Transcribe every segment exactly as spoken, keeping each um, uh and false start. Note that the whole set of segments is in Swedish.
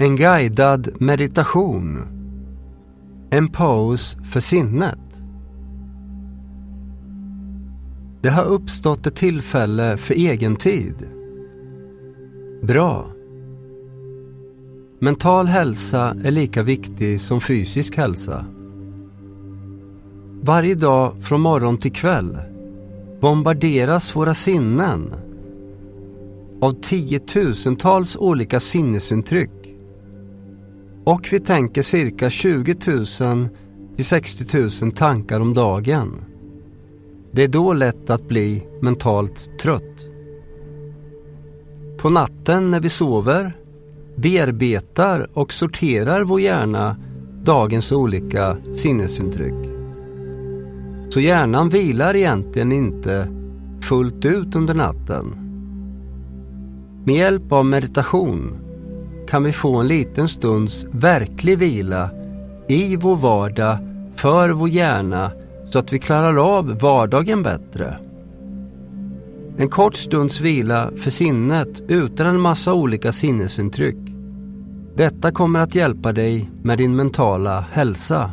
En guidad meditation. En paus för sinnet. Det har uppstått ett tillfälle för egen tid. Bra. Mental hälsa är lika viktig som fysisk hälsa. Varje dag från morgon till kväll bombarderas våra sinnen av tiotusentals olika sinnesintryck. Och vi tänker cirka tjugo tusen till sextio tusen tankar om dagen. Det är då lätt att bli mentalt trött. På natten när vi sover bearbetar och sorterar vår hjärna dagens olika sinnesintryck. Så hjärnan vilar egentligen inte fullt ut under natten. Med hjälp av meditation kan vi få en liten stunds verklig vila i vår vardag för vår hjärna så att vi klarar av vardagen bättre. En kort stunds vila för sinnet utan en massa olika sinnesintryck. Detta kommer att hjälpa dig med din mentala hälsa.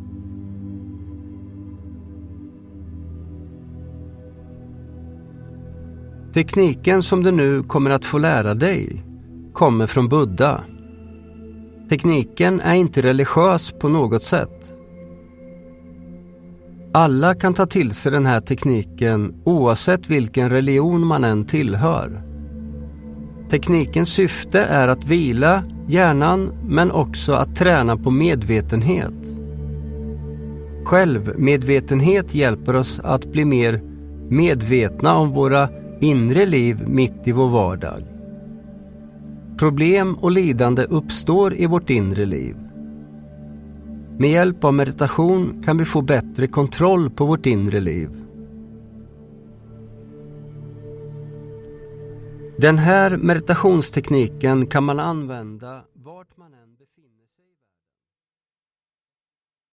Tekniken som du nu kommer att få lära dig kommer från Buddha. Tekniken är inte religiös på något sätt. Alla kan ta till sig den här tekniken oavsett vilken religion man än tillhör. Teknikens syfte är att vila hjärnan men också att träna på medvetenhet. Självmedvetenhet hjälper oss att bli mer medvetna om våra inre liv mitt i vår vardag. Problem och lidande uppstår i vårt inre liv. Med hjälp av meditation kan vi få bättre kontroll på vårt inre liv. Den här meditationstekniken kan man använda vart man än befinner sig.